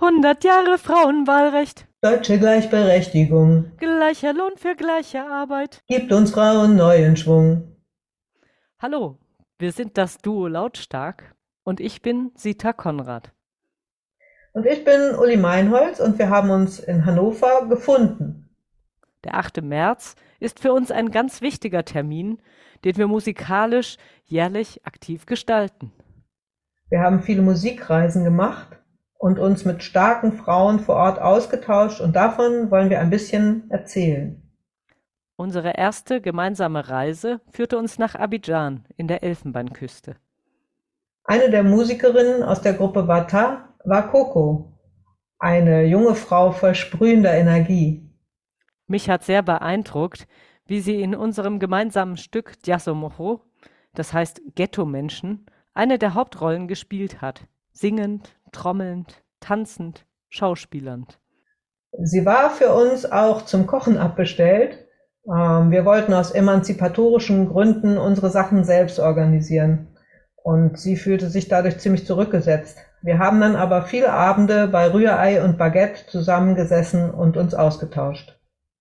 100 Jahre Frauenwahlrecht, Deutsche Gleichberechtigung gleicher Lohn für gleiche Arbeit. gibt uns Frauen neuen Schwung. Hallo, wir sind das Duo Lautstark und ich bin Sita Konrad. Und ich bin Uli Meinholz und wir haben uns in Hannover gefunden. Der 8. März ist für uns ein ganz wichtiger Termin, den wir musikalisch jährlich aktiv gestalten. Wir haben viele Musikreisen gemacht und uns mit starken Frauen vor Ort ausgetauscht und davon wollen wir ein bisschen erzählen. Unsere erste gemeinsame Reise führte uns nach Abidjan in der Elfenbeinküste. Eine der Musikerinnen aus der Gruppe Wata war Coco, eine junge Frau voll sprühender Energie. Mich hat sehr beeindruckt, wie sie in unserem gemeinsamen Stück Diasomoho, das heißt Ghetto-Menschen, eine der Hauptrollen gespielt hat. Singend, trommelnd, tanzend, schauspielernd. Sie war für uns auch zum Kochen abbestellt. Wir wollten aus emanzipatorischen Gründen unsere Sachen selbst organisieren. Und sie fühlte sich dadurch ziemlich zurückgesetzt. Wir haben dann aber viele Abende bei Rührei und Baguette zusammengesessen und uns ausgetauscht.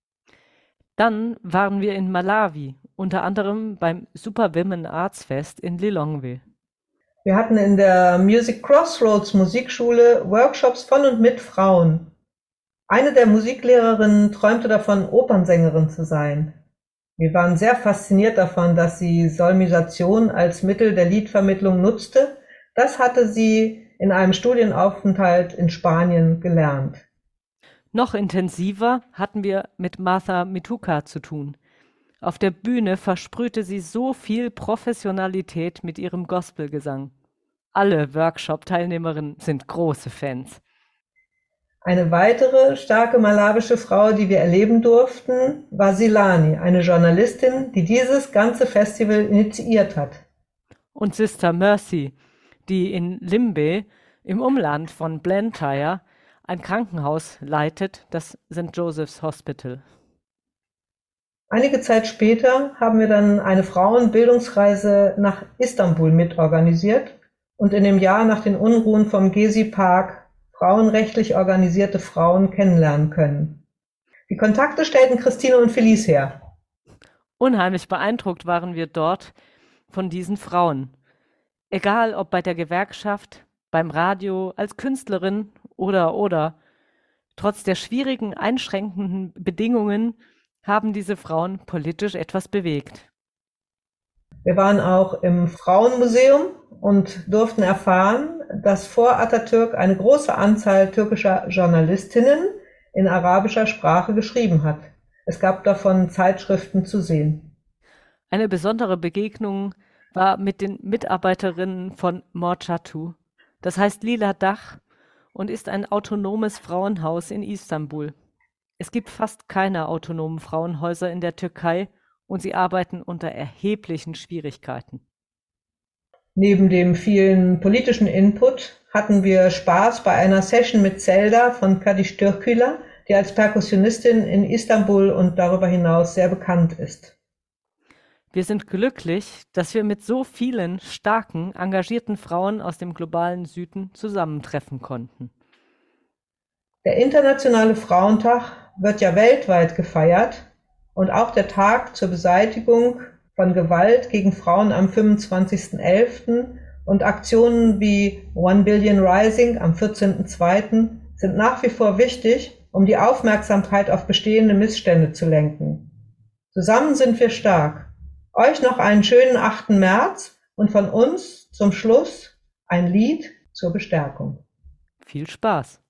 Dann waren wir in Malawi, unter anderem beim Super Women Arts Fest in Lilongwe. Wir hatten in der Music Crossroads Musikschule Workshops von und mit Frauen. Eine der Musiklehrerinnen träumte davon, Opernsängerin zu sein. Wir waren sehr fasziniert davon, dass sie Solmisation als Mittel der Liedvermittlung nutzte. Das hatte sie in einem Studienaufenthalt in Spanien gelernt. Noch intensiver hatten wir mit Martha Mituka zu tun. Auf der Bühne versprühte sie so viel Professionalität mit ihrem Gospelgesang. Alle Workshop-Teilnehmerinnen sind große Fans. Eine weitere starke malawische Frau, die wir erleben durften, war Silani, eine Journalistin, die dieses ganze Festival initiiert hat. Und Sister Mercy, die in Limbe im Umland von Blantyre ein Krankenhaus leitet, das St. Joseph's Hospital. Einige Zeit später haben wir dann eine Frauenbildungsreise nach Istanbul mitorganisiert und in dem Jahr nach den Unruhen vom Gezi-Park frauenrechtlich organisierte Frauen kennenlernen können. Die Kontakte stellten Christine und Felice her. Unheimlich beeindruckt waren wir dort von diesen Frauen. Egal ob bei der Gewerkschaft, beim Radio, als Künstlerin oder. Trotz der schwierigen, einschränkenden Bedingungen haben diese Frauen politisch etwas bewegt. Wir waren auch im Frauenmuseum und durften erfahren, dass vor Atatürk eine große Anzahl türkischer Journalistinnen in arabischer Sprache geschrieben hat. Es gab davon Zeitschriften zu sehen. Eine besondere Begegnung war mit den Mitarbeiterinnen von Morchatu. Das heißt Lila Dach und ist ein autonomes Frauenhaus in Istanbul. Es gibt fast keine autonomen Frauenhäuser in der Türkei und sie arbeiten unter erheblichen Schwierigkeiten. Neben dem vielen politischen Input hatten wir Spaß bei einer Session mit Zelda von Kadiş Türküler, die als Perkussionistin in Istanbul und darüber hinaus sehr bekannt ist. Wir sind glücklich, dass wir mit so vielen starken, engagierten Frauen aus dem globalen Süden zusammentreffen konnten. Der Internationale Frauentag wird ja weltweit gefeiert und auch der Tag zur Beseitigung von Gewalt gegen Frauen am 25.11. und Aktionen wie One Billion Rising am 14.02. sind nach wie vor wichtig, um die Aufmerksamkeit auf bestehende Missstände zu lenken. Zusammen sind wir stark. Euch noch einen schönen 8. März und von uns zum Schluss ein Lied zur Bestärkung. Viel Spaß!